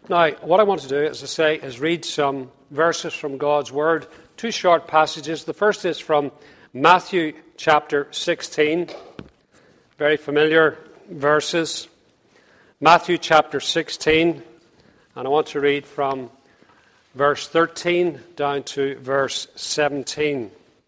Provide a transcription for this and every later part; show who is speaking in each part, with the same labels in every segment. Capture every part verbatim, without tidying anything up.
Speaker 1: Now, what I want to do, as I say, is read some verses from God's Word, two short passages. The first is from Matthew chapter sixteen, very familiar verses. Matthew chapter sixteen, and I want to read from verse thirteen down to verse seventeen.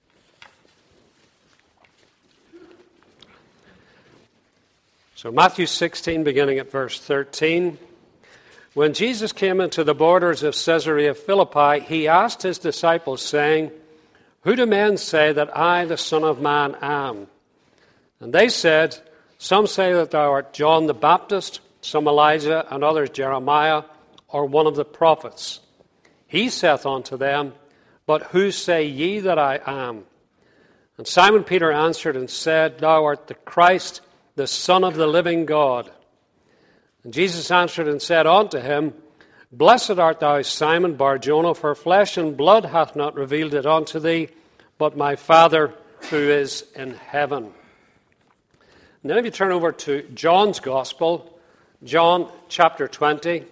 Speaker 1: So Matthew sixteen, beginning at verse thirteen. When Jesus came into the borders of Caesarea Philippi, he asked his disciples, saying, "Who do men say that I, the Son of Man, am?" And they said, "Some say that thou art John the Baptist, some Elijah, and others Jeremiah, or one of the prophets." He saith unto them, "But who say ye that I am?" And Simon Peter answered and said, "Thou art the Christ, the Son of the living God." And Jesus answered and said unto him, "Blessed art thou, Simon Bar-Jonah, for flesh and blood hath not revealed it unto thee, but my Father who is in heaven." And then if you turn over to John's Gospel, John chapter twenty,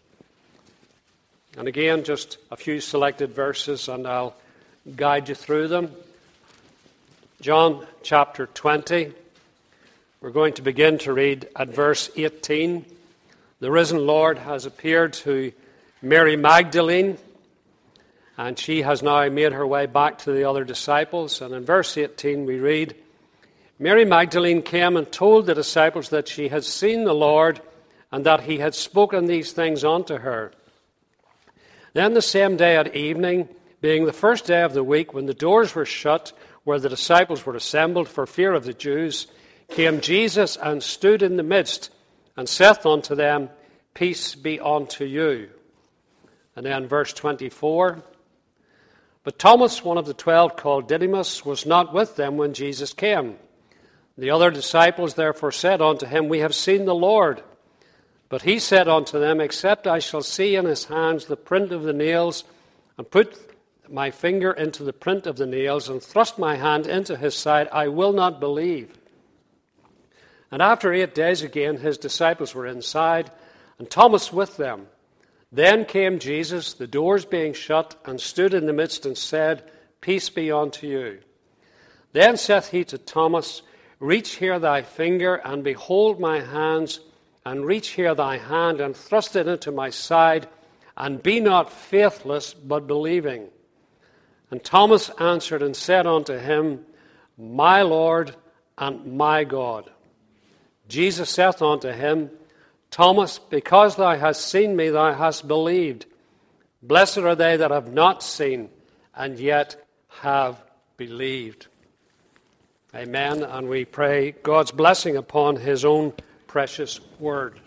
Speaker 1: and again just a few selected verses, and I'll guide you through them. John chapter twenty, we're going to begin to read at verse eighteen. The risen Lord has appeared to Mary Magdalene, and she has now made her way back to the other disciples. And in verse eighteen we read, "Mary Magdalene came and told the disciples that she had seen the Lord, and that he had spoken these things unto her. Then the same day at evening, being the first day of the week, when the doors were shut, where the disciples were assembled for fear of the Jews, came Jesus and stood in the midst, and saith unto them, Peace be unto you." And then verse twenty-four, "But Thomas, one of the twelve, called Didymus, was not with them when Jesus came. The other disciples therefore said unto him, We have seen the Lord. But he said unto them, Except I shall see in his hands the print of the nails, and put my finger into the print of the nails, and thrust my hand into his side, I will not believe." And after eight days again his disciples were inside, and Thomas with them. Then came Jesus, the doors being shut, and stood in the midst, and said, Peace be unto you. Then saith he to Thomas, Reach here thy finger, and behold my hands, and reach here thy hand, and thrust it into my side, and be not faithless, but believing. And Thomas answered and said unto him, My Lord and my God. Jesus saith unto him, Thomas, because thou hast seen me, thou hast believed. Blessed are they that have not seen, and yet have believed. Amen. And we pray God's blessing upon his own precious word.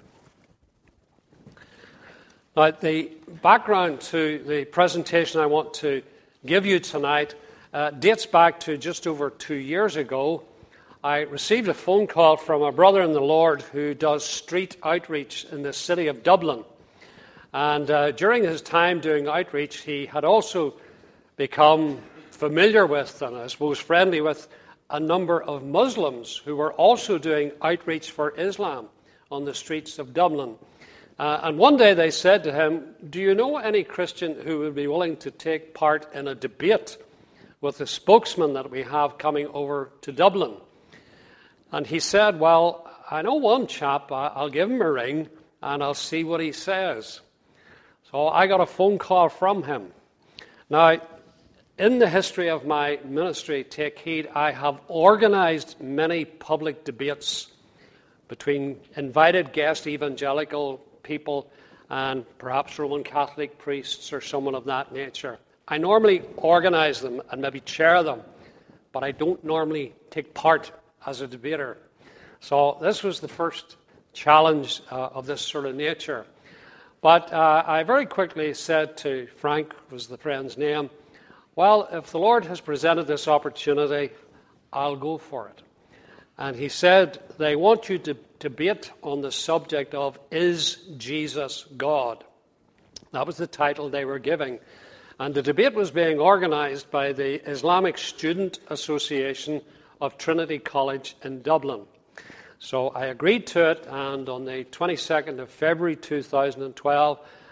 Speaker 1: Now, the background to the presentation I want to give you tonight uh, dates back to just over two years ago. I received a phone call from a brother in the Lord who does street outreach in the city of Dublin. And uh, during his time doing outreach, he had also become familiar with, and I suppose friendly with, a number of Muslims who were also doing outreach for Islam on the streets of Dublin. Uh, and one day they said to him, "Do you know any Christian who would be willing to take part in a debate with the spokesman that we have coming over to Dublin?" And he said, "Well, I know one chap. I'll give him a ring and I'll see what he says." So I got a phone call from him. Now, in the history of my ministry, take heed, I have organized many public debates between invited guest evangelical people and perhaps Roman Catholic priests or someone of that nature. I normally organize them and maybe chair them, but I don't normally take part as a debater. So this was the first challenge uh, of this sort of nature. But uh, I very quickly said to Frank, was the friend's name, well, if the Lord has presented this opportunity, I'll go for it. And he said, they want you to debate on the subject of, is Jesus God? That was the title they were giving. And the debate was being organized by the Islamic Student Association of Trinity College in Dublin. So I agreed to it, and on the twenty-second of February two thousand twelve,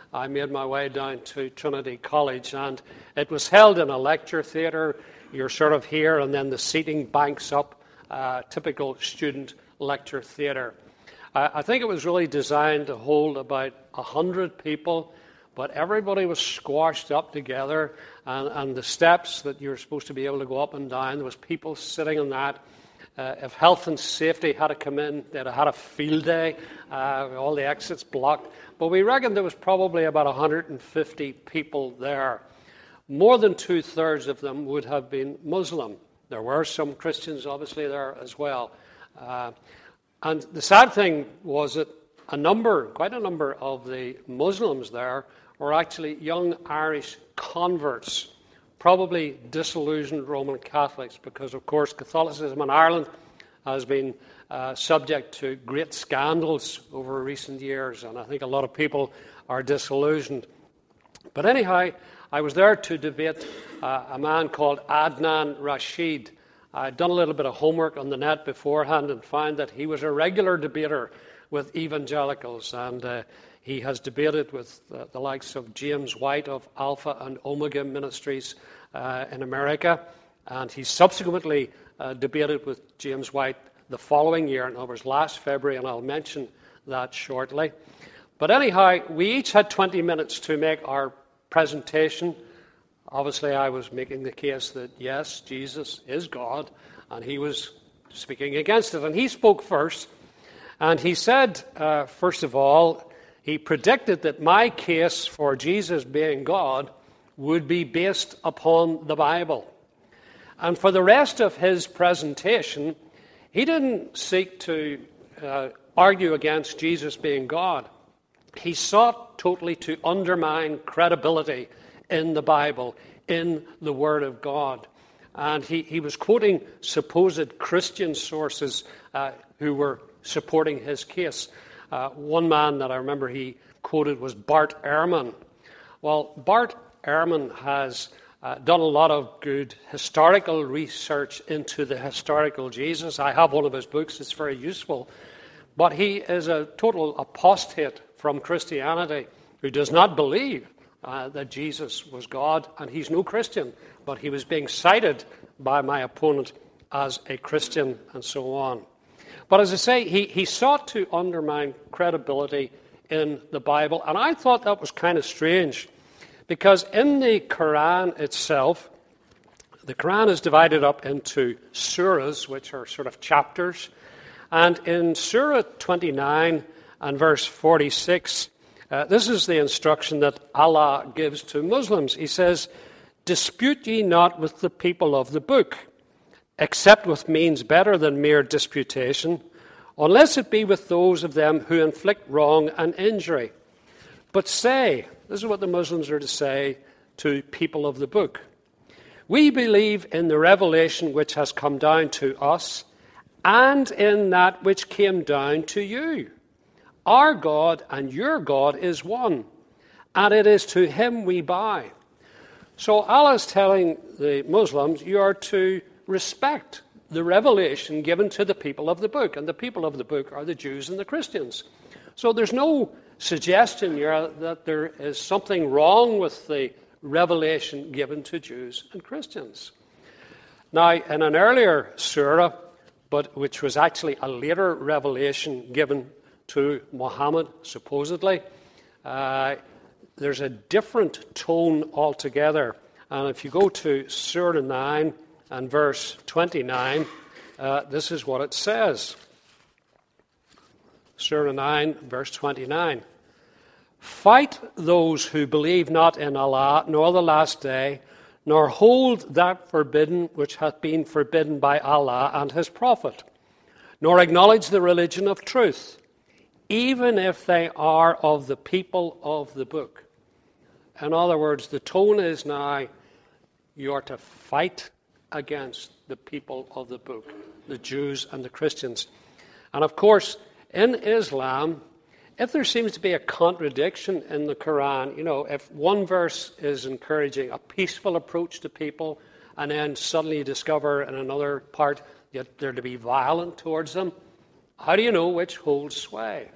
Speaker 1: I made my way down to Trinity College, and it was held in a lecture theatre. You're sort of here, and then the seating banks up, uh, typical student lecture theatre. Uh, I think it was really designed to hold about one hundred people, but everybody was squashed up together, and, and the steps that you were supposed to be able to go up and down, there was people sitting on that. Uh, if health and safety had to come in, they'd have had a field day, uh, all the exits blocked. But we reckon there was probably about one hundred fifty people there. More than two-thirds of them would have been Muslim. There were some Christians, obviously, there as well. Uh, and the sad thing was that a number, quite a number of the Muslims there were actually young Irish converts, probably disillusioned Roman Catholics, because, of course, Catholicism in Ireland has been uh, subject to great scandals over recent years, and I think a lot of people are disillusioned. But anyhow, I was there to debate uh, a man called Adnan Rashid. I'd done a little bit of homework on the net beforehand and found that he was a regular debater with evangelicals, and uh, he has debated with uh, the likes of James White of Alpha and Omega Ministries uh, in America, and he subsequently uh, debated with James White the following year, in other words, last February, and I'll mention that shortly. But anyhow, we each had twenty minutes to make our presentation. Obviously, I was making the case that, yes, Jesus is God, and he was speaking against it. And he spoke first, and he said, uh, first of all, he predicted that my case for Jesus being God would be based upon the Bible. And for the rest of his presentation, he didn't seek to uh, argue against Jesus being God. He sought totally to undermine credibility in the Bible, in the Word of God. And he, he was quoting supposed Christian sources uh, who were supporting his case. Uh, one man that I remember he quoted was Bart Ehrman. Well, Bart Ehrman has uh, done a lot of good historical research into the historical Jesus. I have one of his books. It's very useful. But he is a total apostate from Christianity who does not believe uh, that Jesus was God, and he's no Christian, but he was being cited by my opponent as a Christian and so on. But as I say, he, he sought to undermine credibility in the Bible, and I thought that was kind of strange, because in the Quran itself, the Quran is divided up into surahs, which are sort of chapters, and in Surah twenty-nine and verse forty-six, uh, this is the instruction that Allah gives to Muslims. He says, "Dispute ye not with the people of the book, except with means better than mere disputation, unless it be with those of them who inflict wrong and injury. But say," this is what the Muslims are to say to people of the book, "we believe in the revelation which has come down to us, and in that which came down to you. Our God and your God is one, and it is to him we bow." So Allah is telling the Muslims, you are to respect the revelation given to the people of the book. And the people of the book are the Jews and the Christians. So there's no suggestion here that there is something wrong with the revelation given to Jews and Christians. Now, in an earlier surah, but which was actually a later revelation given to Muhammad, supposedly, uh, there's a different tone altogether. And if you go to Surah nine and verse twenty-nine, uh, this is what it says. Surah nine, verse twenty-nine. "Fight those who believe not in Allah, nor the last day, nor hold that forbidden which hath been forbidden by Allah and his Prophet, nor acknowledge the religion of truth, even if they are of the people of the book." In other words, the tone is now, you are to fight against the people of the book, the Jews and the Christians. And of course, in Islam, if there seems to be a contradiction in the Quran, you know, if one verse is encouraging a peaceful approach to people, and then suddenly you discover in another part that they're to be violent towards them, how do you know which holds sway?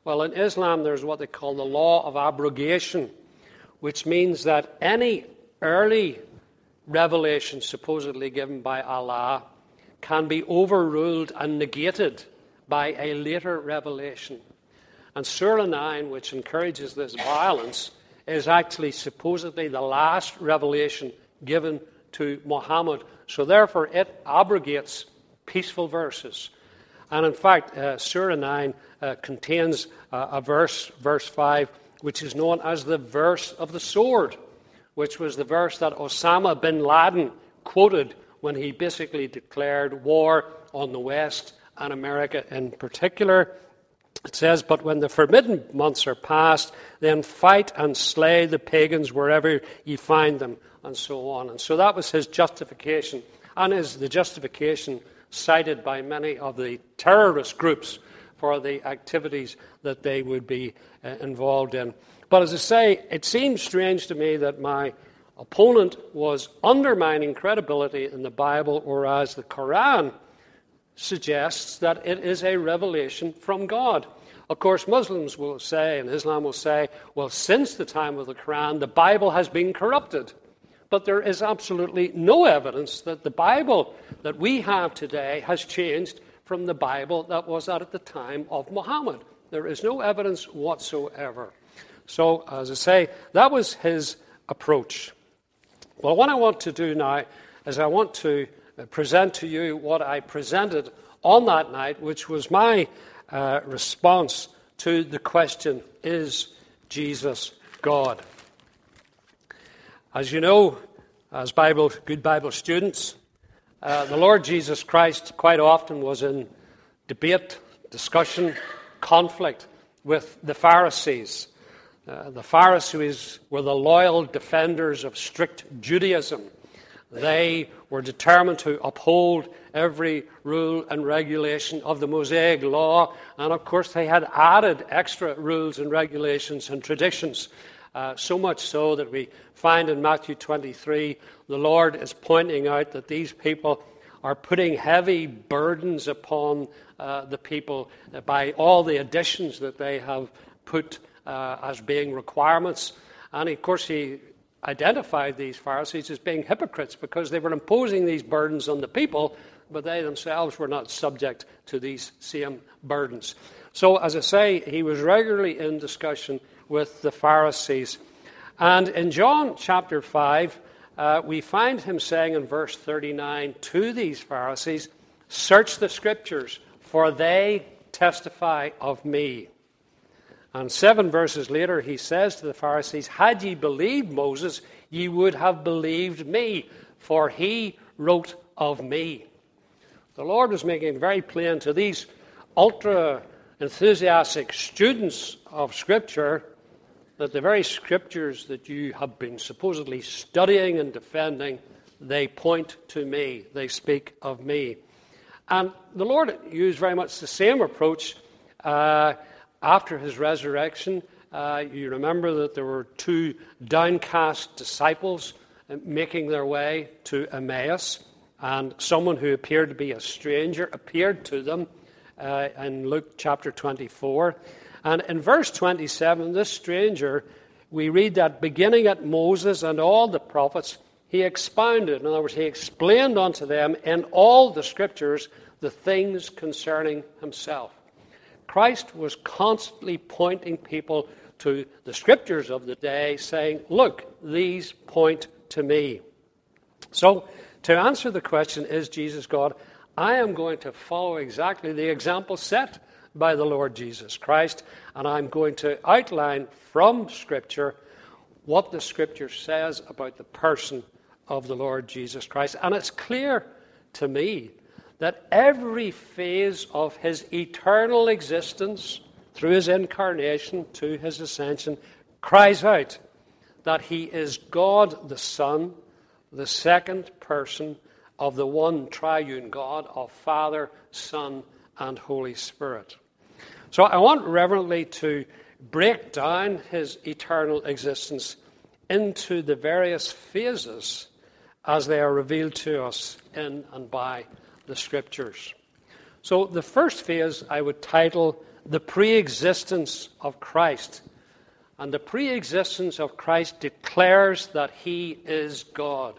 Speaker 1: Well, in Islam, there's what they call the law of abrogation, which means that any early revelation supposedly given by Allah can be overruled and negated by a later revelation. And Surah nine, which encourages this violence, is actually supposedly the last revelation given to Muhammad. So therefore it abrogates peaceful verses. And in fact, uh, Surah nine uh, contains uh, a verse, verse five, which is known as the verse of the sword, which was the verse that Osama bin Laden quoted when he basically declared war on the West and America in particular. It says, "But when the forbidden months are past, then fight and slay the pagans wherever you find them," and so on. And so that was his justification, and is the justification cited by many of the terrorist groups for the activities that they would be uh, involved in. But as I say, it seems strange to me that my opponent was undermining credibility in the Bible, whereas the Quran suggests that it is a revelation from God. Of course, Muslims will say, and Islam will say, well, since the time of the Quran, the Bible has been corrupted. But there is absolutely no evidence that the Bible that we have today has changed from the Bible that was at the time of Muhammad. There is no evidence whatsoever. So, as I say, that was his approach. Well, what I want to do now is I want to present to you what I presented on that night, which was my uh, response to the question, is Jesus God? As you know, as Bible, good Bible students, uh, the Lord Jesus Christ quite often was in debate, discussion, conflict with the Pharisees. Uh, the Pharisees were the loyal defenders of strict Judaism. They were determined to uphold every rule and regulation of the Mosaic law, and of course they had added extra rules and regulations and traditions. Uh, so much so that we find in Matthew twenty-three, the Lord is pointing out that these people are putting heavy burdens upon uh, the people by all the additions that they have put uh, as being requirements. And of course he identified these Pharisees as being hypocrites because they were imposing these burdens on the people, but they themselves were not subject to these same burdens. So, as I say, he was regularly in discussion with the Pharisees. And in John chapter five, uh, we find him saying in verse thirty-nine to these Pharisees, "Search the Scriptures, for they testify of me." And seven verses later, he says to the Pharisees, "Had ye believed Moses, ye would have believed me, for he wrote of me." The Lord was making it very plain to these ultra-enthusiastic students of Scripture that the very Scriptures that you have been supposedly studying and defending, they point to me, they speak of me. And the Lord used very much the same approach uh, after his resurrection. Uh, you remember that there were two downcast disciples making their way to Emmaus, and someone who appeared to be a stranger appeared to them uh, in Luke chapter twenty-four. And in verse twenty-seven, this stranger, we read that beginning at Moses and all the prophets, he expounded, in other words, he explained unto them in all the Scriptures the things concerning himself. Christ was constantly pointing people to the Scriptures of the day, saying, look, these point to me. So, to answer the question, is Jesus God, I am going to follow exactly the example set by the Lord Jesus Christ, and I'm going to outline from Scripture what the Scripture says about the person of the Lord Jesus Christ. And it's clear to me that every phase of his eternal existence, through his incarnation to his ascension, cries out that he is God the Son, the second person of the one triune God of Father, Son, and Holy Spirit. So I want reverently to break down his eternal existence into the various phases as they are revealed to us in and by the Scriptures. So the first phase I would title the pre-existence of Christ. And the pre-existence of Christ declares that he is God.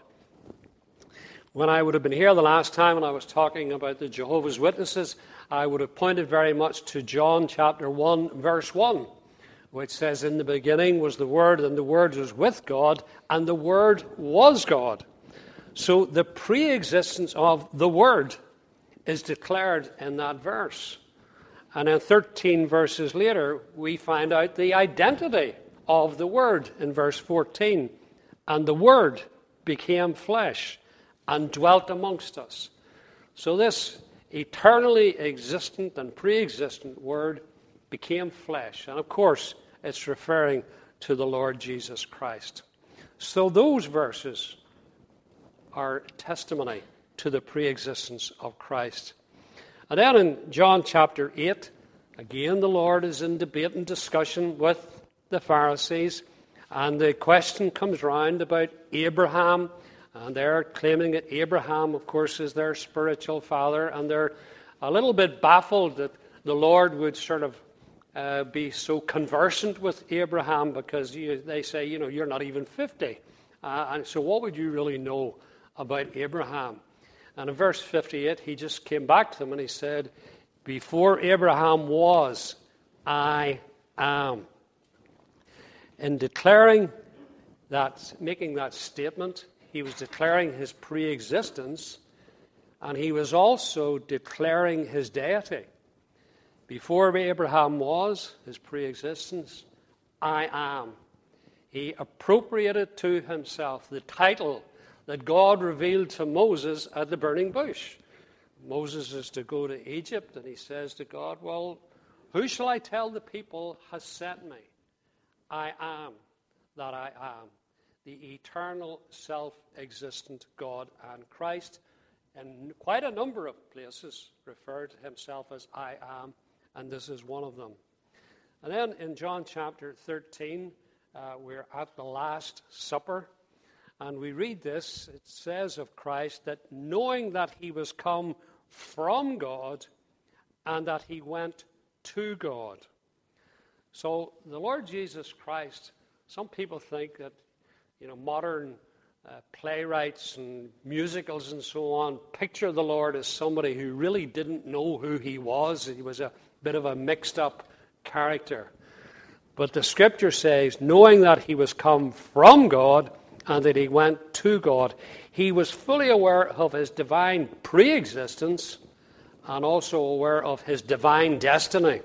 Speaker 1: When I would have been here the last time when I was talking about the Jehovah's Witnesses, I would have pointed very much to John chapter one, verse one, which says, "In the beginning was the Word, and the Word was with God, and the Word was God." So the pre-existence of the Word is declared in that verse. And then thirteen verses later, we find out the identity of the Word in verse fourteen. "And the Word became flesh and dwelt amongst us." So this eternally existent and pre-existent Word became flesh. And of course, it's referring to the Lord Jesus Christ. So those verses are testimony to the pre-existence of Christ. And then in John chapter eight, again the Lord is in debate and discussion with the Pharisees, and the question comes round about Abraham, and they're claiming that Abraham, of course, is their spiritual father, and they're a little bit baffled that the Lord would sort of uh, be so conversant with Abraham, because you, they say, you know, you're not even fifty. Uh, and so what would you really know about Abraham? And in verse fifty-eight, he just came back to them and he said, "Before Abraham was, I am." In declaring that, making that statement, he was declaring his pre-existence, and he was also declaring his deity. Before Abraham was, his pre-existence, I am. He appropriated to himself the title that God revealed to Moses at the burning bush. Moses is to go to Egypt, and he says to God, "Well, who shall I tell the people has sent me? I am that I am." The eternal, self-existent God and Christ, in quite a number of places, referred to himself as I am, and this is one of them. And then in John chapter thirteen, uh, we're at the Last Supper, and we read this. It says of Christ that knowing that he was come from God and that he went to God. So the Lord Jesus Christ, some people think that, you know, modern uh, playwrights and musicals and so on picture the Lord as somebody who really didn't know who he was. He was a bit of a mixed up character. But the scripture says, knowing that he was come from God and that he went to God, he was fully aware of his divine pre-existence and also aware of his divine destiny.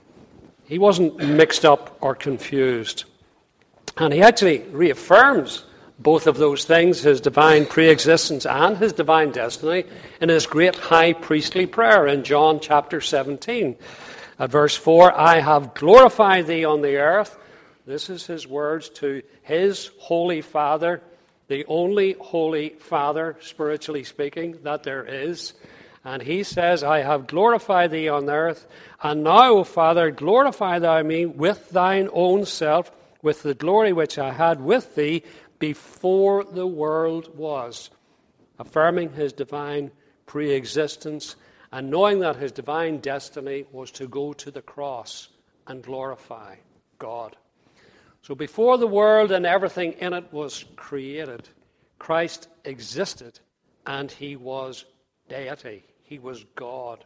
Speaker 1: He wasn't mixed up or confused. And he actually reaffirms both of those things, his divine pre-existence and his divine destiny, in his great high priestly prayer in John chapter seventeen. At verse four, "I have glorified thee on the earth." This is his words to his holy Father, the only holy Father, spiritually speaking, that there is. And he says, "I have glorified thee on earth, and now, O Father, glorify thou me with thine own self, with the glory which I had with thee before the world was," affirming his divine pre-existence and knowing that his divine destiny was to go to the cross and glorify God. So before the world and everything in it was created, Christ existed, and he was deity. He was God.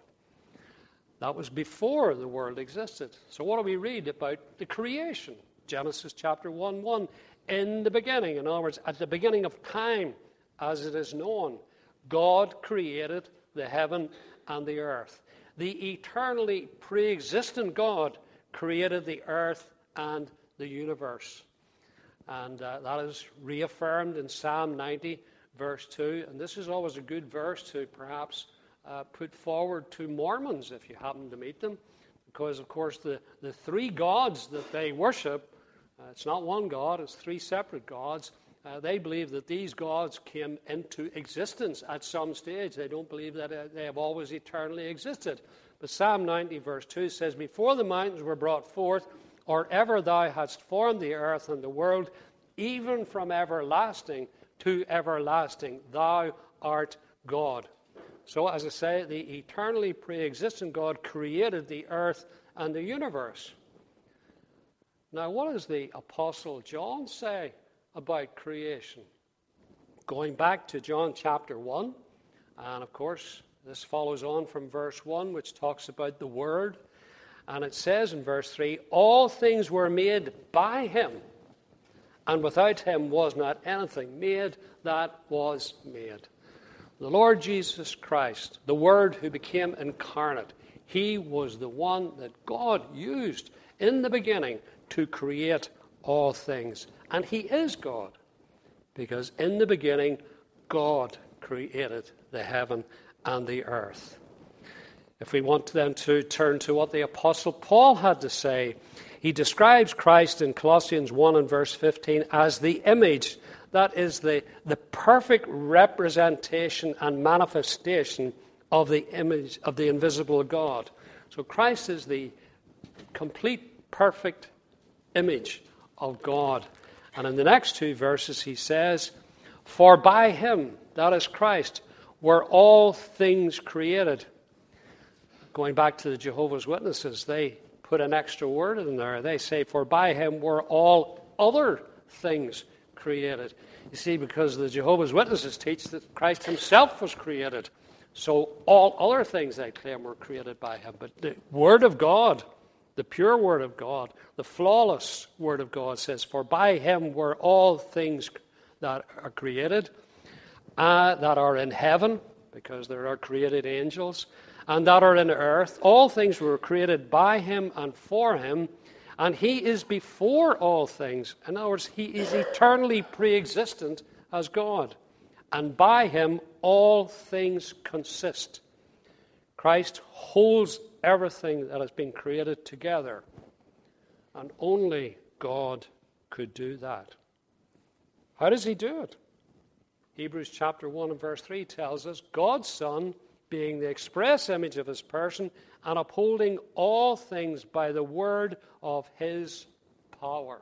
Speaker 1: That was before the world existed. So what do we read about the creation? Genesis chapter one, one. In the beginning, in other words, at the beginning of time, as it is known, God created the heaven and the earth. The eternally pre-existent God created the earth and the universe. And uh, that is reaffirmed in Psalm ninety, verse two. And this is always a good verse to perhaps uh, put forward to Mormons if you happen to meet them. Because, of course, the, the three gods that they worship, uh, it's not one God, it's three separate gods. Uh, they believe that these gods came into existence at some stage. They don't believe that uh, they have always eternally existed. But Psalm ninety, verse two says, "Before the mountains were brought forth, or ever thou hadst formed the earth and the world, even from everlasting to everlasting, thou art God." So, as I say, the eternally pre-existent God created the earth and the universe. Now, what does the Apostle John say about creation? Going back to John chapter one, and of course, this follows on from verse one, which talks about the Word. And it says in verse three, all things were made by him, and without him was not anything made that was made. The Lord Jesus Christ, the Word who became incarnate, he was the one that God used in the beginning to create all things. And he is God, because in the beginning, God created the heaven and the earth. If we want then to turn to what the Apostle Paul had to say, he describes Christ in Colossians one and verse fifteen as the image, that is the, the perfect representation and manifestation of the image of the invisible God. So Christ is the complete, perfect image of God. And in the next two verses he says, for by him, that is Christ, were all things created. Going back to the Jehovah's Witnesses, they put an extra word in there. They say, for by him were all other things created. You see, because the Jehovah's Witnesses teach that Christ himself was created. So all other things, they claim, were created by him. But the Word of God, the pure Word of God, the flawless Word of God says, for by him were all things that are created, uh, that are in heaven, because there are created angels, and that are in earth. All things were created by him and for him, and he is before all things. In other words, he is eternally pre-existent as God. And by him all things consist. Christ holds everything that has been created together. And only God could do that. How does he do it? Hebrews chapter one and verse three tells us, God's Son, being the express image of his person, and upholding all things by the word of his power.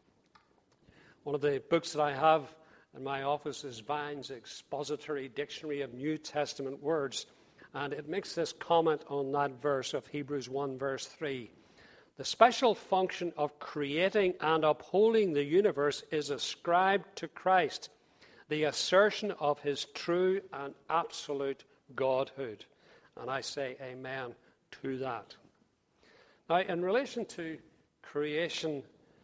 Speaker 1: One of the books that I have in my office is Vine's Expository Dictionary of New Testament Words, and it makes this comment on that verse of Hebrews one, verse three. The special function of creating and upholding the universe is ascribed to Christ, the assertion of his true and absolute Godhood. And I say amen to that. Now, in relation to creation,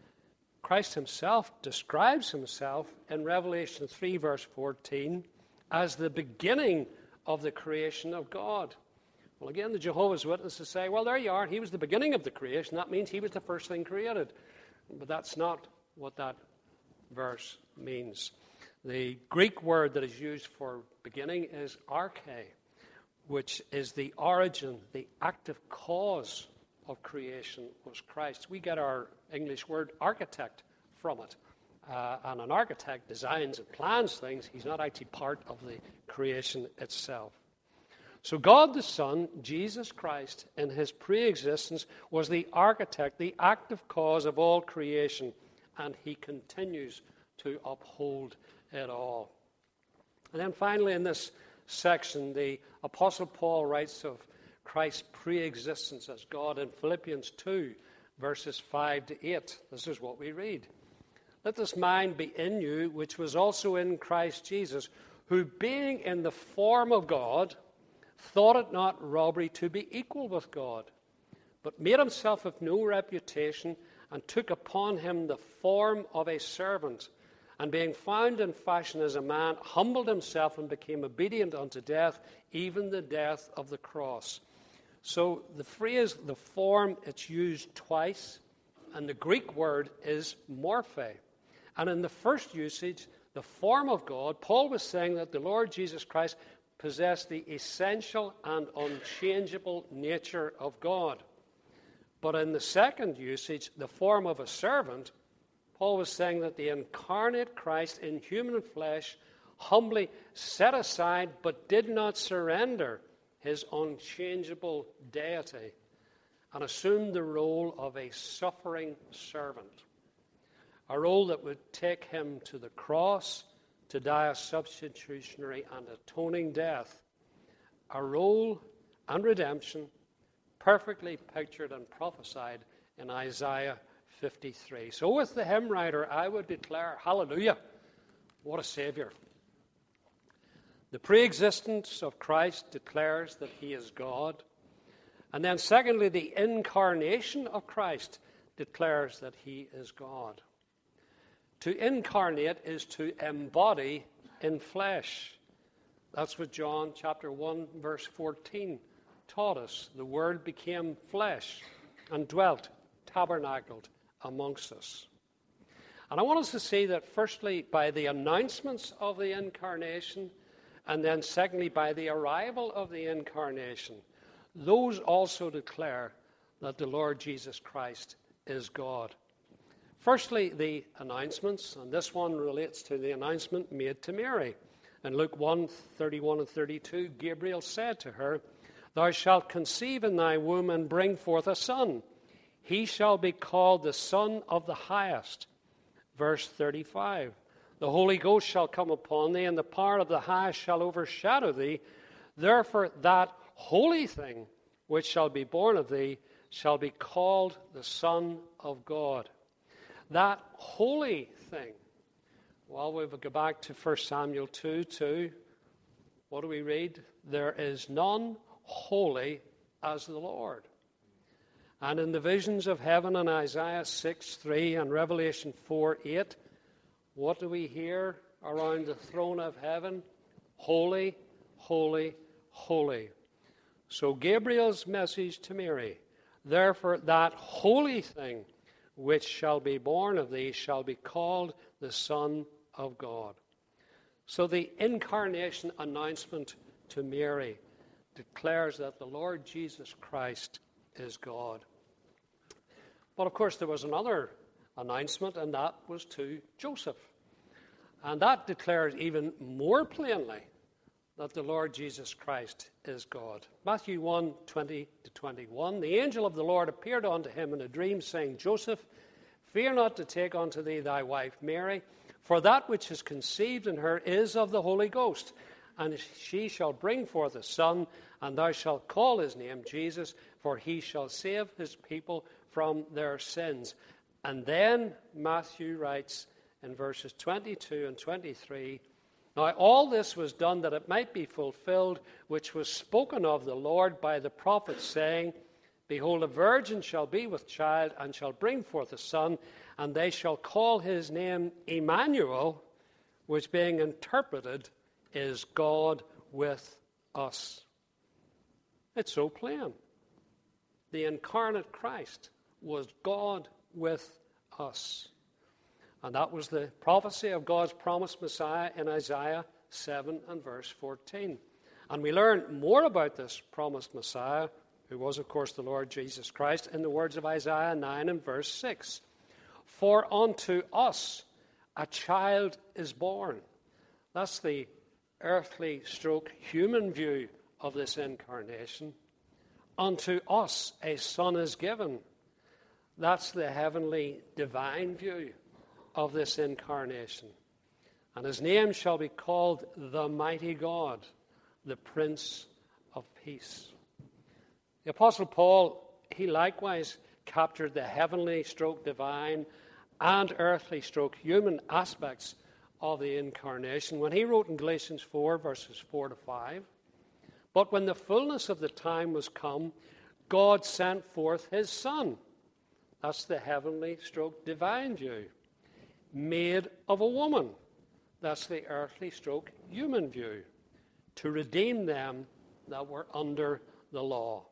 Speaker 1: Christ himself describes himself in Revelation three, verse fourteen, as the beginning of the creation of God. Well, again, the Jehovah's Witnesses say, well, there you are. He was the beginning of the creation. That means he was the first thing created. But that's not what that verse means. The Greek word that is used for beginning is arche, which is the origin, the active cause of creation was Christ. We get our English word architect from it. Uh, and an architect designs and plans things. He's not actually part of the creation itself. So God the Son, Jesus Christ, in his pre-existence, was the architect, the active cause of all creation, and he continues to uphold it all. And then finally in this section, the Apostle Paul writes of Christ's pre-existence as God in Philippians two, verses five to eight. This is what we read. Let this mind be in you, which was also in Christ Jesus, who being in the form of God, thought it not robbery to be equal with God, but made himself of no reputation, and took upon him the form of a servant, and being found in fashion as a man, humbled himself and became obedient unto death, even the death of the cross. So the phrase, the form, it's used twice, and the Greek word is morphe. And in the first usage, the form of God, Paul was saying that the Lord Jesus Christ possessed the essential and unchangeable nature of God. But in the second usage, the form of a servant, Paul was saying that the incarnate Christ in human flesh humbly set aside but did not surrender his unchangeable deity and assumed the role of a suffering servant, a role that would take him to the cross to die a substitutionary and atoning death, a role and redemption perfectly pictured and prophesied in Isaiah fifty-three. So with the hymn writer, I would declare, hallelujah, what a Savior. The pre-existence of Christ declares that he is God. And then secondly, the incarnation of Christ declares that he is God. To incarnate is to embody in flesh. That's what John chapter one verse fourteen taught us. The Word became flesh and dwelt, tabernacled amongst us. And I want us to see that firstly by the announcements of the incarnation, and then secondly by the arrival of the incarnation, those also declare that the Lord Jesus Christ is God. Firstly, the announcements, and this one relates to the announcement made to Mary. In Luke one, thirty-one and thirty-two, Gabriel said to her, "Thou shalt conceive in thy womb and bring forth a son. He shall be called the Son of the Highest." Verse thirty-five, "The Holy Ghost shall come upon thee, and the power of the Highest shall overshadow thee. Therefore that holy thing which shall be born of thee shall be called the Son of God." That holy thing. Well, we will go back to First Samuel two two. What do we read? "There is none holy as the Lord." And in the visions of heaven in Isaiah six three and Revelation four eight, what do we hear around the throne of heaven? Holy, holy, holy. So Gabriel's message to Mary, "Therefore that holy thing which shall be born of thee shall be called the Son of God." So the incarnation announcement to Mary declares that the Lord Jesus Christ is God. But of course there was another announcement, and that was to Joseph. And that declares even more plainly that the Lord Jesus Christ is God. Matthew one twenty to twenty-one, "The angel of the Lord appeared unto him in a dream, saying, Joseph, fear not to take unto thee thy wife Mary, for that which is conceived in her is of the Holy Ghost. And she shall bring forth a son, and thou shalt call his name Jesus, for he shall save his people from their sins." And then Matthew writes in verses twenty-two and twenty-three, "Now all this was done that it might be fulfilled, which was spoken of the Lord by the prophet, saying, Behold, a virgin shall be with child, and shall bring forth a son, and they shall call his name Emmanuel," which being interpreted is God with us. It's so plain. The incarnate Christ was God with us. And that was the prophecy of God's promised Messiah in Isaiah seven and verse fourteen. And we learn more about this promised Messiah, who was, of course, the Lord Jesus Christ, in the words of Isaiah nine and verse six. "For unto us a child is born." That's the earthly stroke human view of this incarnation. "Unto us a son is given." That's the heavenly divine view of this incarnation. "And his name shall be called the Mighty God, the Prince of Peace." The Apostle Paul, he likewise captured the heavenly stroke divine and earthly stroke human aspects of the incarnation when he wrote in Galatians four, verses four to five, "But when the fullness of the time was come, God sent forth his Son." That's the heavenly stroke divine view. "Made of a woman." That's the earthly stroke human view. "To redeem them that were under the law."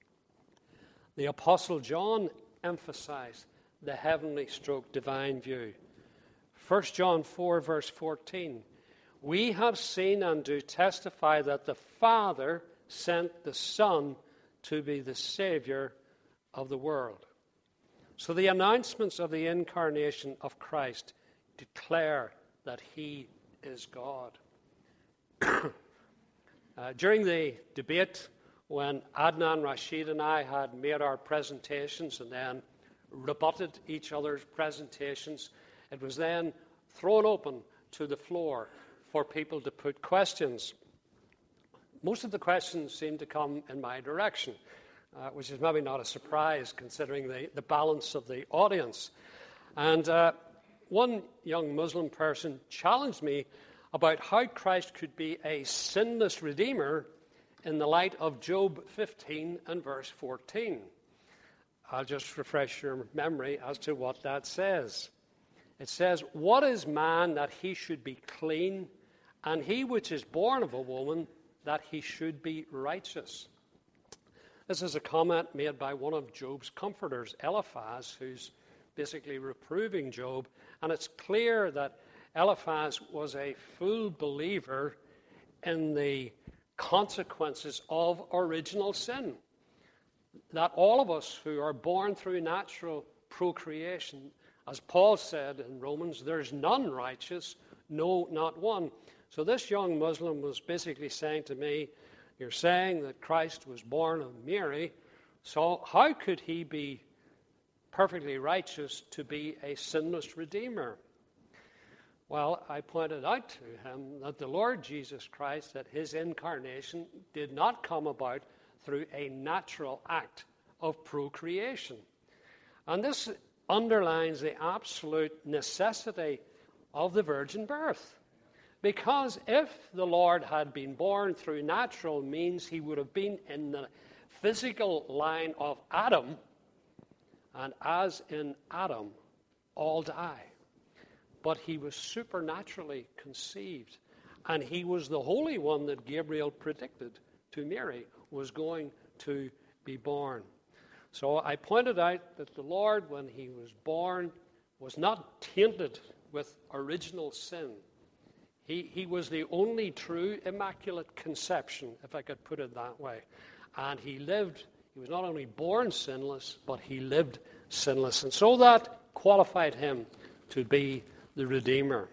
Speaker 1: The Apostle John emphasized the heavenly stroke divine view. First John four, verse fourteen, "We have seen and do testify that the Father sent the Son to be the Savior of the world." So the announcements of the incarnation of Christ declare that he is God. uh, during the debate, when Adnan Rashid and I had made our presentations and then rebutted each other's presentations, it was then thrown open to the floor for people to put questions. Most of the questions seemed to come in my direction. uh, which is maybe not a surprise considering the, the balance of the audience. And uh, one young Muslim person challenged me about how Christ could be a sinless redeemer in the light of Job fifteen and verse fourteen. I'll just refresh your memory as to what that says. It says, "What is man that he should be clean, and he which is born of a woman that he should be righteous?" This is a comment made by one of Job's comforters, Eliphaz, who's basically reproving Job. And it's clear that Eliphaz was a full believer in the consequences of original sin. That all of us who are born through natural procreation, as Paul said in Romans, there's none righteous, no, not one. So this young Muslim was basically saying to me, you're saying that Christ was born of Mary, so how could he be perfectly righteous to be a sinless redeemer? Well, I pointed out to him that the Lord Jesus Christ, that his incarnation did not come about through a natural act of procreation. And this underlines the absolute necessity of the virgin birth. Because if the Lord had been born through natural means, he would have been in the physical line of Adam, and as in Adam, all die. But he was supernaturally conceived, and he was the Holy One that Gabriel predicted to Mary was going to be born. So I pointed out that the Lord, when he was born, was not tainted with original sin. He, he was the only true immaculate conception, if I could put it that way. And he lived, he was not only born sinless, but he lived sinless. And so that qualified him to be the Redeemer.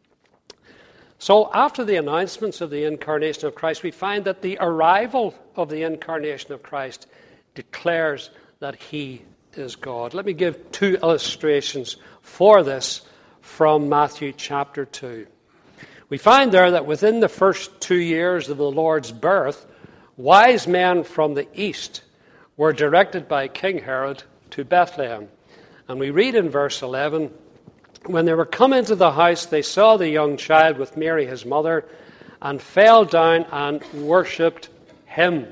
Speaker 1: So after the announcements of the incarnation of Christ, we find that the arrival of the incarnation of Christ declares that he is God. Let me give two illustrations for this from Matthew chapter two. We find there that within the first two years of the Lord's birth, wise men from the east were directed by King Herod to Bethlehem. And we read in verse eleven, "When they were come into the house, they saw the young child with Mary his mother, and fell down and worshipped him."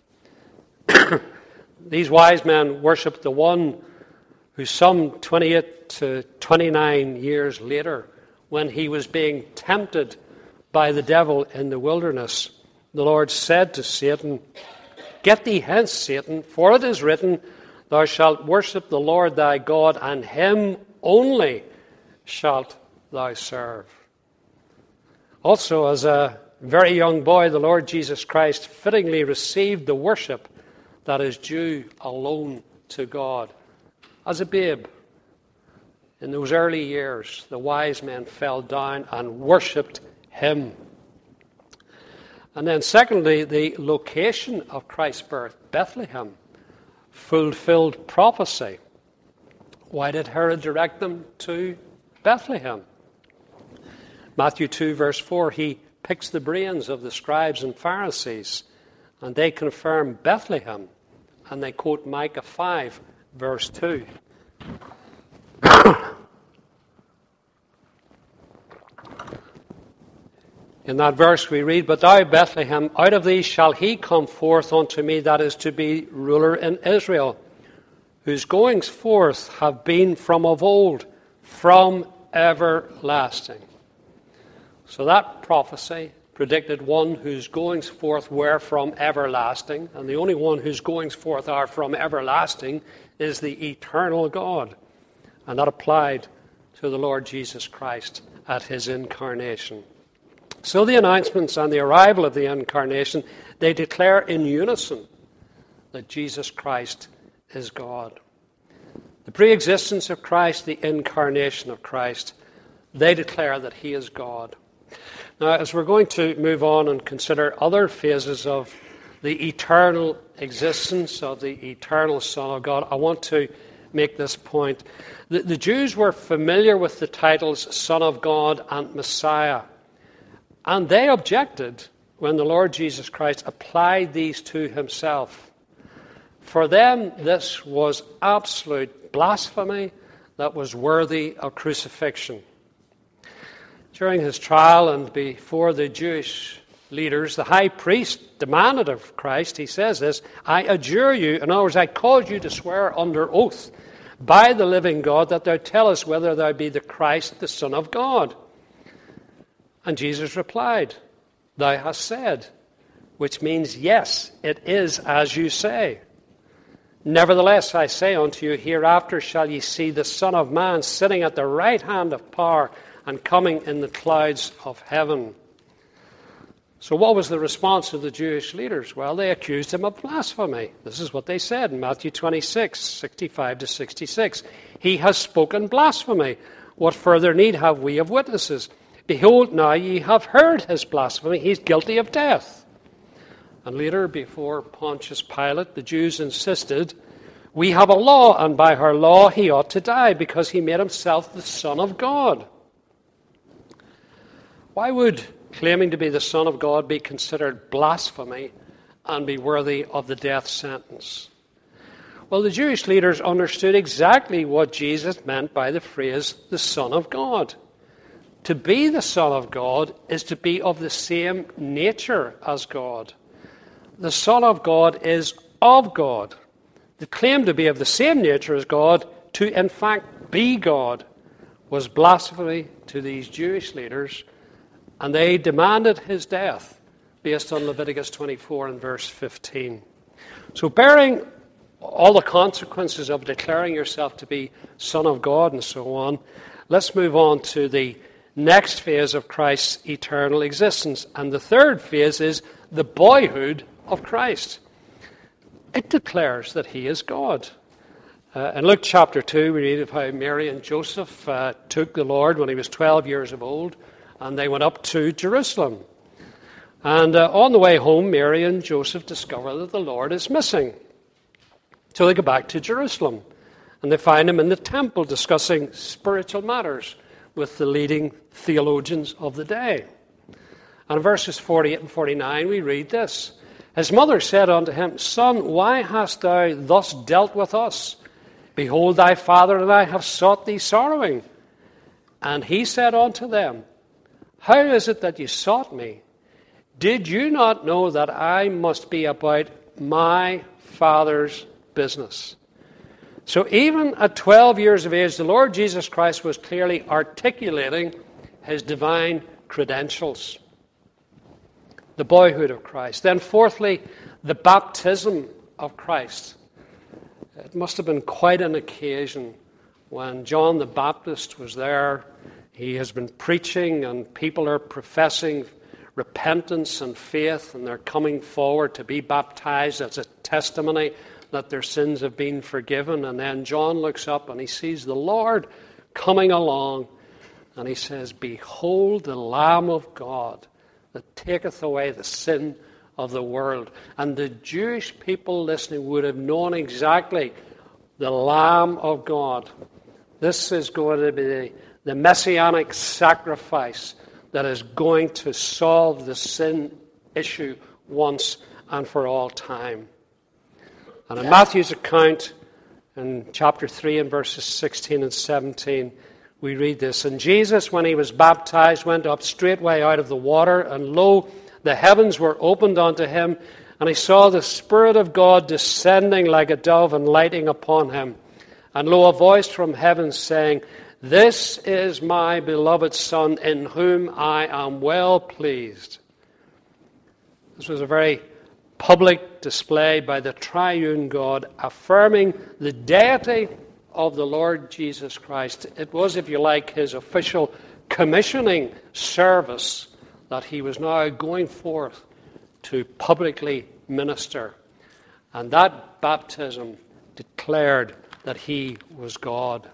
Speaker 1: These wise men worshipped the one who some twenty-eight to twenty-nine years later, when he was being tempted by the devil in the wilderness, the Lord said to Satan, "Get thee hence, Satan, for it is written, thou shalt worship the Lord thy God, and him only shalt thou serve." Also, as a very young boy, the Lord Jesus Christ fittingly received the worship that is due alone to God. As a babe, in those early years, the wise men fell down and worshipped him. And then secondly, the location of Christ's birth, Bethlehem, fulfilled prophecy. Why did Herod direct them to Bethlehem? Matthew two, verse four, he picks the brains of the scribes and Pharisees, and they confirm Bethlehem, and they quote Micah five, verse two. In that verse we read, "But thou, Bethlehem, out of thee shall he come forth unto me that is to be ruler in Israel, whose goings forth have been from of old, from everlasting." So that prophecy predicted one whose goings forth were from everlasting, and the only one whose goings forth are from everlasting is the eternal God. And that applied to the Lord Jesus Christ at his incarnation. So the announcements and the arrival of the incarnation, they declare in unison that Jesus Christ is God. The pre-existence of Christ, the incarnation of Christ, they declare that he is God. Now, as we're going to move on and consider other phases of the eternal existence of the eternal Son of God, I want to make this point. The, the Jews were familiar with the titles Son of God and Messiah. And they objected when the Lord Jesus Christ applied these to himself. For them, this was absolute blasphemy that was worthy of crucifixion. During his trial and before the Jewish leaders, the high priest demanded of Christ, he says this, I adjure you, in other words, I cause you to swear under oath by the living God that thou tell us whether thou be the Christ, the Son of God. And Jesus replied, Thou hast said, which means, yes, it is as you say. Nevertheless, I say unto you, hereafter shall ye see the Son of Man sitting at the right hand of power and coming in the clouds of heaven. So what was the response of the Jewish leaders? Well, they accused him of blasphemy. This is what they said in Matthew twenty-six, sixty-five to sixty-six. He has spoken blasphemy. What further need have we of witnesses? Behold, now ye have heard his blasphemy. He is guilty of death. And later, before Pontius Pilate, the Jews insisted, we have a law, and by our law he ought to die, because he made himself the Son of God. Why would claiming to be the Son of God be considered blasphemy and be worthy of the death sentence? Well, the Jewish leaders understood exactly what Jesus meant by the phrase, the Son of God. To be the Son of God is to be of the same nature as God. The Son of God is of God. The claim to be of the same nature as God, to in fact be God, was blasphemy to these Jewish leaders, and they demanded his death based on Leviticus twenty-four and verse fifteen. So bearing all the consequences of declaring yourself to be Son of God and so on, let's move on to the next phase of Christ's eternal existence. And the third phase is the boyhood of Christ. It declares that he is God. Uh, in Luke chapter two, we read of how Mary and Joseph uh, took the Lord when he was twelve years of old, and they went up to Jerusalem. And uh, on the way home, Mary and Joseph discover that the Lord is missing. So they go back to Jerusalem, and they find him in the temple discussing spiritual matters with the leading theologians of the day. And in verses forty-eight and forty-nine, we read this. His mother said unto him, Son, why hast thou thus dealt with us? Behold, thy father and I have sought thee sorrowing. And he said unto them, How is it that you sought me? Did you not know that I must be about my Father's business? So even at twelve years of age, the Lord Jesus Christ was clearly articulating his divine credentials. The boyhood of Christ. Then fourthly, the baptism of Christ. It must have been quite an occasion when John the Baptist was there. He has been preaching and people are professing repentance and faith, and they're coming forward to be baptized as a testimony that their sins have been forgiven. And then John looks up and he sees the Lord coming along, and he says, Behold the Lamb of God that taketh away the sin of the world. And the Jewish people listening would have known exactly the Lamb of God. This is going to be the, the messianic sacrifice that is going to solve the sin issue once and for all time. And in Matthew's account, in chapter three and verses sixteen and seventeen, we read this. And Jesus, when he was baptized, went up straightway out of the water, and lo, the heavens were opened unto him, and he saw the Spirit of God descending like a dove and lighting upon him. And lo, a voice from heaven saying, This is my beloved Son, in whom I am well pleased. This was a very public display by the triune God, affirming the deity of the Lord Jesus Christ. It was, if you like, his official commissioning service that he was now going forth to publicly minister. And that baptism declared that he was God.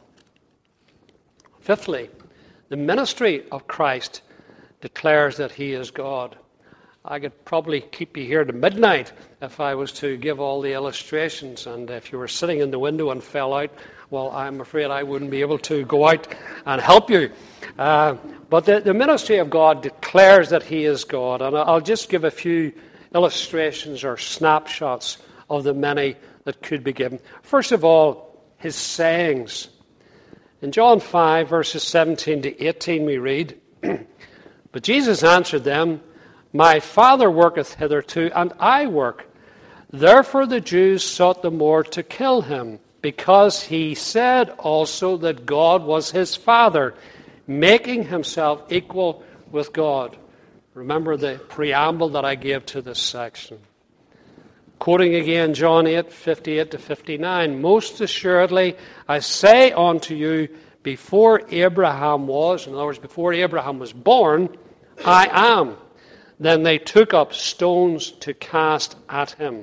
Speaker 1: Fifthly, the ministry of Christ declares that he is God. I could probably keep you here to midnight if I was to give all the illustrations, and if you were sitting in the window and fell out, well, I'm afraid I wouldn't be able to go out and help you. Uh, but the, the ministry of God declares that he is God, and I'll just give a few illustrations or snapshots of the many that could be given. First of all, his sayings. In John five, verses seventeen to eighteen, we read, But Jesus answered them, My Father worketh hitherto, and I work. Therefore the Jews sought the more to kill him, because he said also that God was his Father, making himself equal with God. Remember the preamble that I gave to this section. Quoting again John eight, fifty-eight to fifty-nine, Most assuredly I say unto you, before Abraham was, in other words, before Abraham was born, I am. Then they took up stones to cast at him.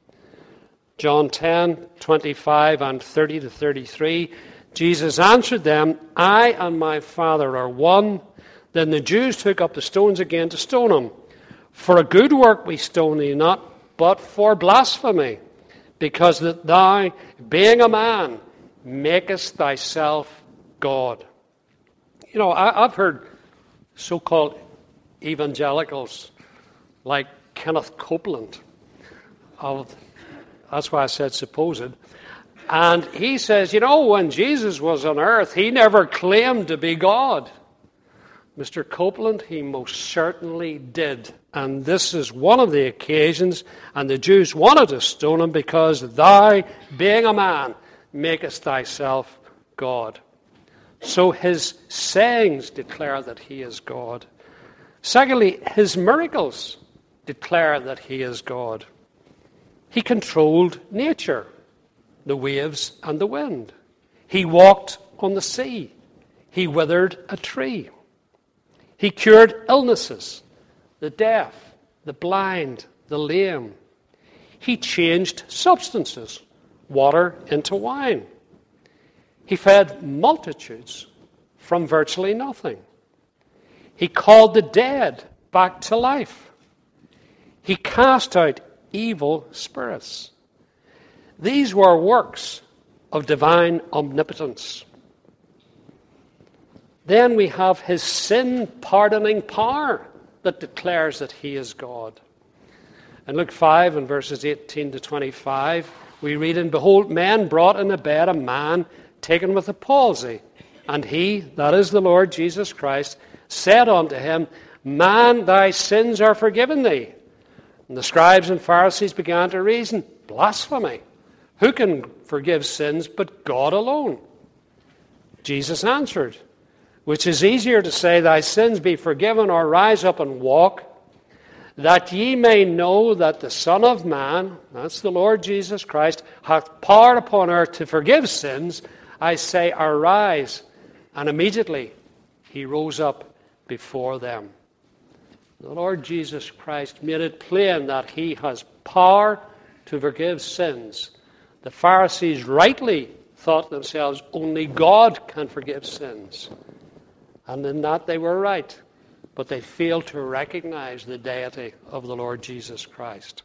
Speaker 1: John ten, twenty-five and thirty to thirty-three, Jesus answered them, I and my Father are one. Then the Jews took up the stones again to stone him. For a good work we stone thee not, but for blasphemy, because that thou, being a man, makest thyself God. You know, I, I've heard so-called evangelicals like Kenneth Copeland, of, that's why I said supposed, and he says, you know, when Jesus was on earth, he never claimed to be God. Mister Copeland, he most certainly did. And this is one of the occasions, and the Jews wanted to stone him because thou, being a man, makest thyself God. So his sayings declare that he is God. Secondly, his miracles declare that he is God. He controlled nature, the waves and the wind. He walked on the sea. He withered a tree. He cured illnesses, the deaf, the blind, the lame. He changed substances, water into wine. He fed multitudes from virtually nothing. He called the dead back to life. He cast out evil spirits. These were works of divine omnipotence. Then we have his sin-pardoning power that declares that he is God. In Luke five, and verses eighteen to twenty-five, we read, And behold, men brought in a bed a man taken with a palsy. And he, that is the Lord Jesus Christ, said unto him, Man, thy sins are forgiven thee. And the scribes and Pharisees began to reason, Blasphemy! Who can forgive sins but God alone? Jesus answered, Which is easier to say, Thy sins be forgiven, or rise up and walk, that ye may know that the Son of Man, that's the Lord Jesus Christ, hath power upon earth to forgive sins. I say, Arise. And immediately he rose up before them. The Lord Jesus Christ made it plain that he has power to forgive sins. The Pharisees rightly thought themselves, only God can forgive sins. And in that they were right. But they failed to recognize the deity of the Lord Jesus Christ.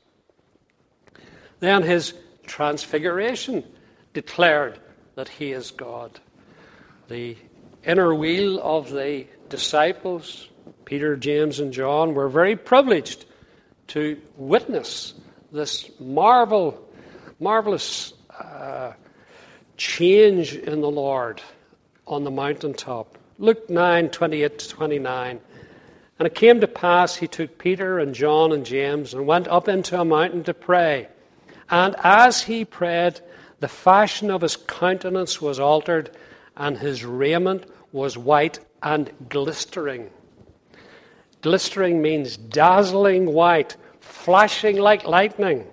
Speaker 1: Then his transfiguration declared that he is God. The inner wheel of the disciples, Peter, James, and John, were very privileged to witness this marvel, marvelous uh, change in the Lord on the mountaintop. Luke nine, twenty-eight to twenty-nine. And it came to pass, he took Peter and John and James and went up into a mountain to pray. And as he prayed, the fashion of his countenance was altered, and his raiment was white and glistering. Glistering means dazzling white, flashing like lightning.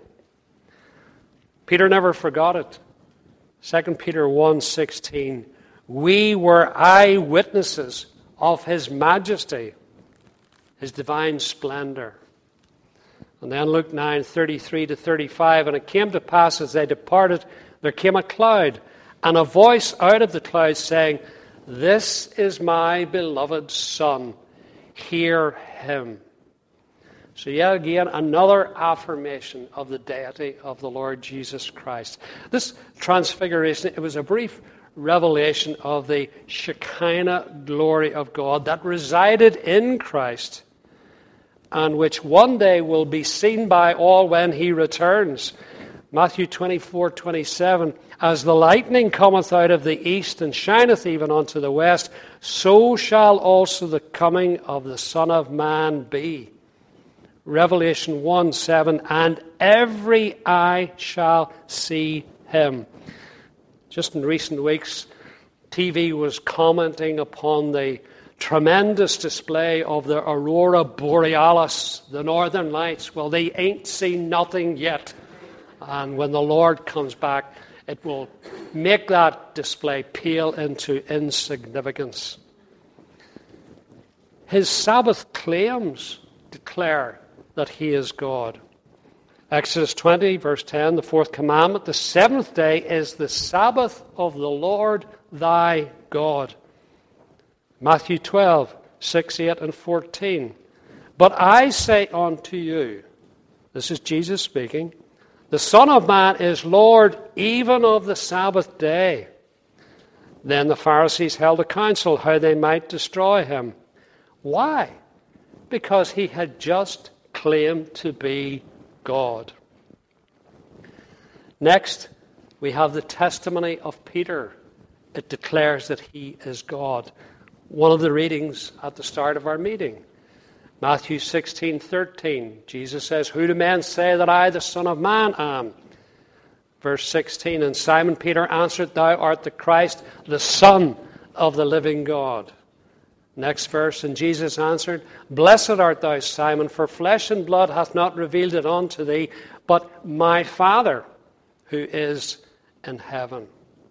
Speaker 1: Peter never forgot it. Second Peter one sixteen. We were eyewitnesses of his majesty, his divine splendor. And then Luke nine thirty-three to thirty-five. And it came to pass as they departed, there came a cloud, and a voice out of the cloud saying, This is my beloved Son, hear him. So yet again, another affirmation of the deity of the Lord Jesus Christ. This transfiguration, it was a brief revelation of the Shekinah glory of God that resided in Christ, and which one day will be seen by all when he returns. Matthew twenty-four twenty-seven, as the lightning cometh out of the east and shineth even unto the west, so shall also the coming of the Son of Man be. Revelation one seven, and every eye shall see him. Just in recent weeks, T V was commenting upon the tremendous display of the Aurora Borealis, the Northern Lights. Well, they ain't seen nothing yet. And when the Lord comes back, it will make that display pale into insignificance. His Sabbath claims declare that he is God. Exodus twenty, verse ten, the fourth commandment, the seventh day is the Sabbath of the Lord thy God. Matthew twelve, six, eight, and fourteen. But I say unto you, this is Jesus speaking, the Son of Man is Lord even of the Sabbath day. Then the Pharisees held a council how they might destroy him. Why? Because he had just claimed to be God. Next, we have the testimony of Peter. It declares that he is God. One of the readings at the start of our meeting. Matthew sixteen thirteen. Jesus says, who do men say that I, the Son of Man, am? Verse sixteen, and Simon Peter answered, thou art the Christ, the Son of the living God. Next verse, and Jesus answered, blessed art thou, Simon, for flesh and blood hath not revealed it unto thee, but my Father who is in heaven.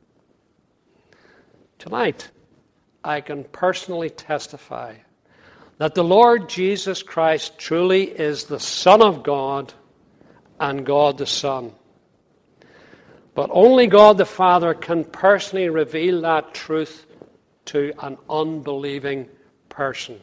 Speaker 1: Tonight, I can personally testify that the Lord Jesus Christ truly is the Son of God and God the Son. But only God the Father can personally reveal that truth to an unbelieving person.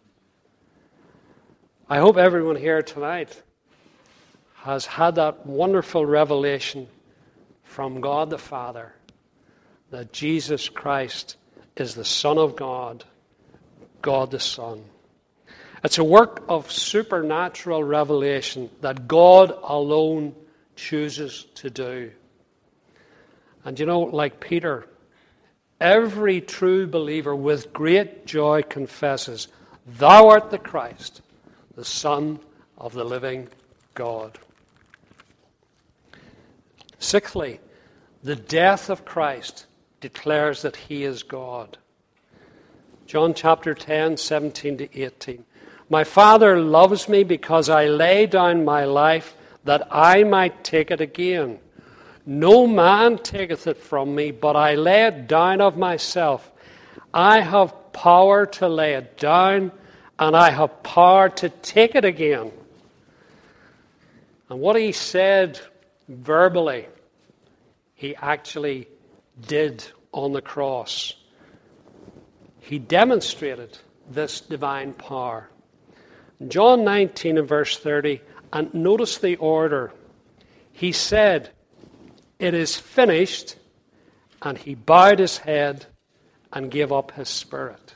Speaker 1: I hope everyone here tonight has had that wonderful revelation from God the Father that Jesus Christ is the Son of God, God the Son. It's a work of supernatural revelation that God alone chooses to do. And you know, like Peter, every true believer with great joy confesses, thou art the Christ, the Son of the living God. Sixthly, the death of Christ declares that he is God. John chapter ten, seventeen to eighteen. My Father loves me because I lay down my life that I might take it again. No man taketh it from me, but I lay it down of myself. I have power to lay it down, and I have power to take it again. And what he said verbally, he actually did on the cross. He demonstrated this divine power. In John nineteen and verse thirty, and notice the order. He said, it is finished, and he bowed his head and gave up his spirit.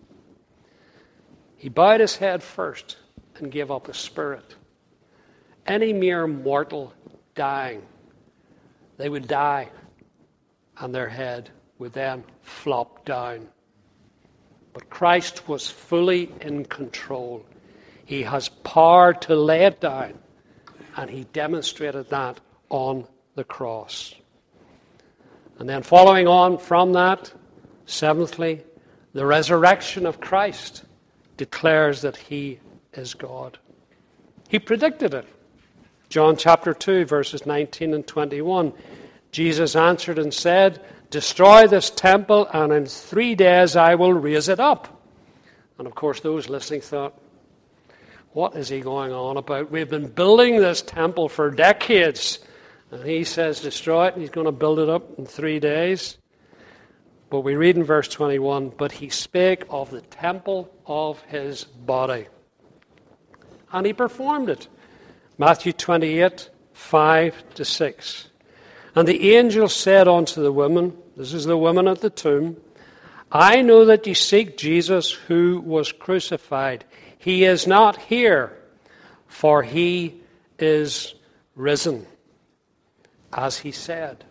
Speaker 1: He bowed his head first and gave up his spirit. Any mere mortal dying, they would die, and their head would then flop down. But Christ was fully in control. He has power to lay it down, and he demonstrated that on the cross. And then following on from that, seventhly, the resurrection of Christ declares that he is God. He predicted it. John chapter two, verses nineteen and twenty-one. Jesus answered and said, destroy this temple, and in three days I will raise it up. And of course, those listening thought, what is he going on about? We've been building this temple for decades. And he says, destroy it, and he's going to build it up in three days. But we read in verse twenty-one, but he spake of the temple of his body. And he performed it. Matthew twenty-eight, five to six. And the angel said unto the woman, this is the woman at the tomb, I know that ye seek Jesus who was crucified. He is not here, for he is risen. as he said.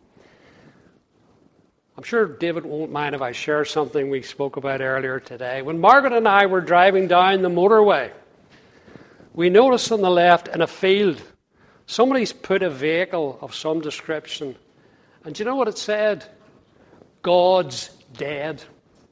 Speaker 1: I'm sure David won't mind if I share something we spoke about earlier today. When Margaret and I were driving down the motorway, we noticed on the left in a field, somebody's put a vehicle of some description. And do you know what it said? God's dead.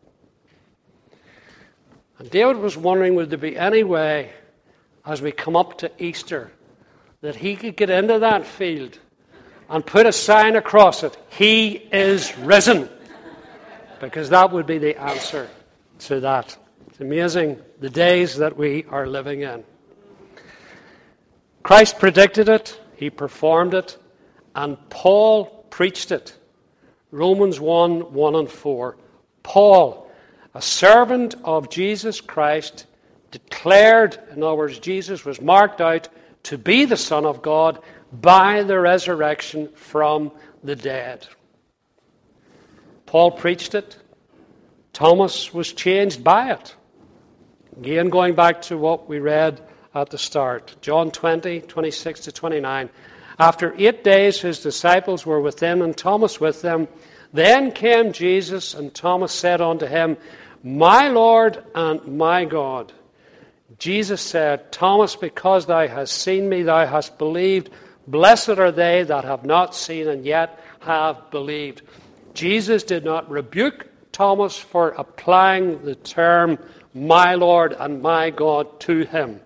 Speaker 1: And David was wondering, would there be any way, as we come up to Easter, that he could get into that field and put a sign across it, "He is risen." Because that would be the answer to that. It's amazing the days that we are living in. Christ predicted it, he performed it, and Paul preached it. Romans one, one and four. Paul, a servant of Jesus Christ, declared, in other words, Jesus was marked out to be the Son of God by the resurrection from the dead. Paul preached it. Thomas was changed by it. Again, going back to what we read at the start. John twenty, twenty-six to twenty-nine. After eight days his disciples were with him, and Thomas with them. Then came Jesus, and Thomas said unto him, "My Lord and my God." Jesus said, "Thomas, because thou hast seen me, thou hast believed. Blessed are they that have not seen and yet have believed." Jesus did not rebuke Thomas for applying the term "my Lord and my God" to him.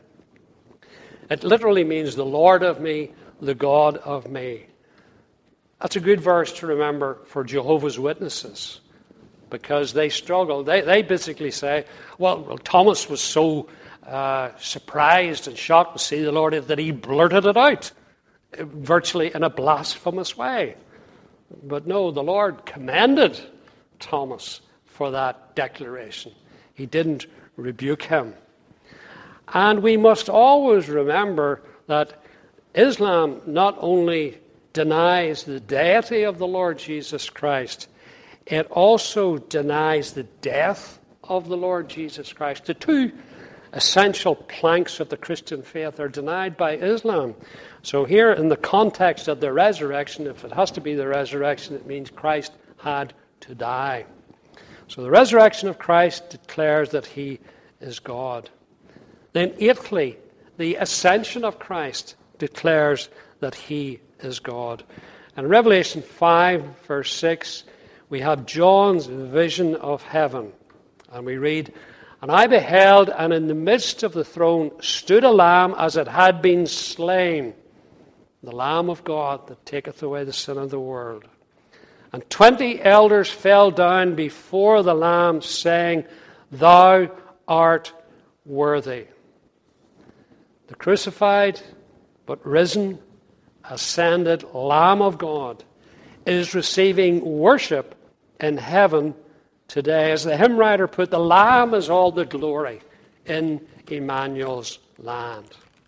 Speaker 1: It literally means the Lord of me, the God of me. That's a good verse to remember for Jehovah's Witnesses, because they struggle. They, they basically say, well, well Thomas was so uh, surprised and shocked to see the Lord that he blurted it out, virtually in a blasphemous way. But no, the Lord commended Thomas for that declaration. He didn't rebuke him. And we must always remember that Islam not only denies the deity of the Lord Jesus Christ, it also denies the death of the Lord Jesus Christ. The two essential planks of the Christian faith are denied by Islam. So here, in the context of the resurrection, if it has to be the resurrection, it means Christ had to die. So the resurrection of Christ declares that he is God. Then eighthly, the ascension of Christ declares that he is God. In Revelation five, verse six, we have John's vision of heaven. And we read, "And I beheld, and in the midst of the throne stood a lamb as it had been slain, the Lamb of God that taketh away the sin of the world. And twenty elders fell down before the Lamb, saying, Thou art worthy." The crucified, but risen, ascended Lamb of God is receiving worship in heaven today. As the hymn writer put, the Lamb is all the glory in Emmanuel's land.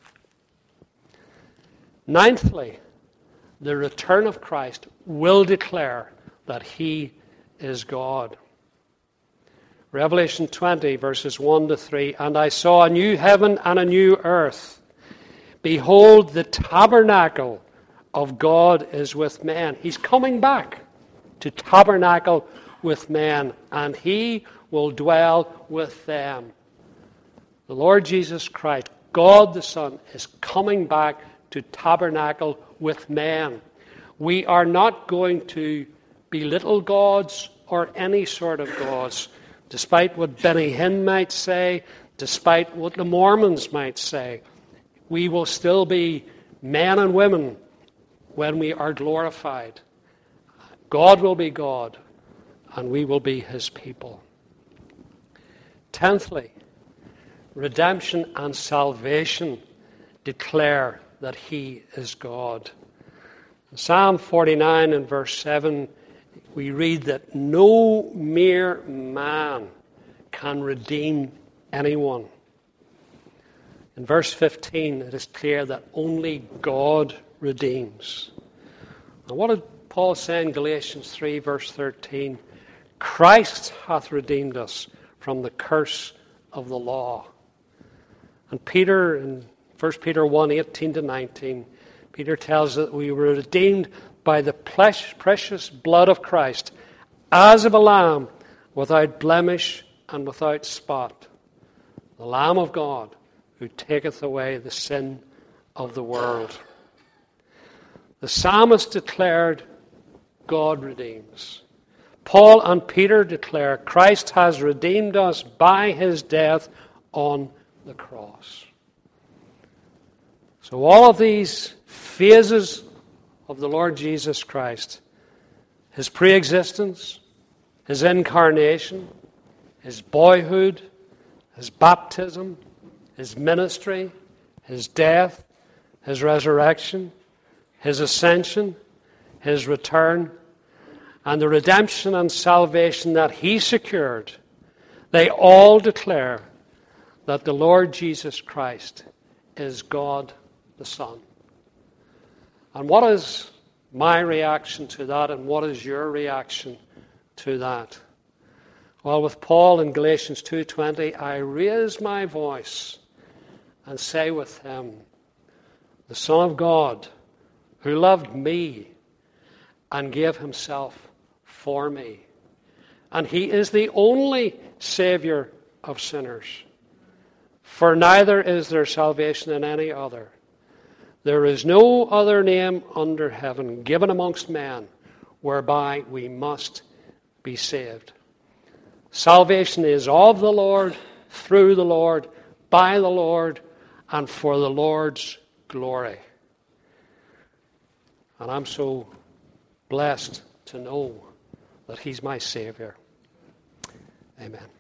Speaker 1: Ninthly, the return of Christ will declare that he is God. Revelation twenty, verses one to three, "And I saw a new heaven and a new earth. Behold, the tabernacle of God is with men." He's coming back to tabernacle with men, and he will dwell with them. The Lord Jesus Christ, God the Son, is coming back to tabernacle with men. We are not going to belittle gods or any sort of gods, despite what Benny Hinn might say, despite what the Mormons might say. We will still be men and women when we are glorified. God will be God, and we will be his people. Tenthly, redemption and salvation declare that he is God. In Psalm forty-nine and verse seven, we read that no mere man can redeem anyone. In verse fifteen, it is clear that only God redeems. And what did Paul say in Galatians three, verse thirteen? Christ hath redeemed us from the curse of the law. And Peter, in First Peter one, eighteen to nineteen, Peter tells us that we were redeemed by the precious blood of Christ, as of a lamb, without blemish and without spot. The Lamb of God, who taketh away the sin of the world. The psalmist declared, God redeems. Paul and Peter declare, Christ has redeemed us by his death on the cross. So all of these phases of the Lord Jesus Christ, his pre-existence, his incarnation, his boyhood, his baptism, his ministry, his death, his resurrection, his ascension, his return, and the redemption and salvation that he secured, they all declare that the Lord Jesus Christ is God the Son. And what is my reaction to that, and what is your reaction to that? Well, with Paul in Galatians two twenty, I raise my voice and say with him, the Son of God, who loved me and gave himself for me. And he is the only Savior of sinners. For neither is there salvation in any other. There is no other name under heaven given amongst men whereby we must be saved. Salvation is of the Lord, through the Lord, by the Lord, and for the Lord's glory. And I'm so blessed to know that he's my Savior. Amen.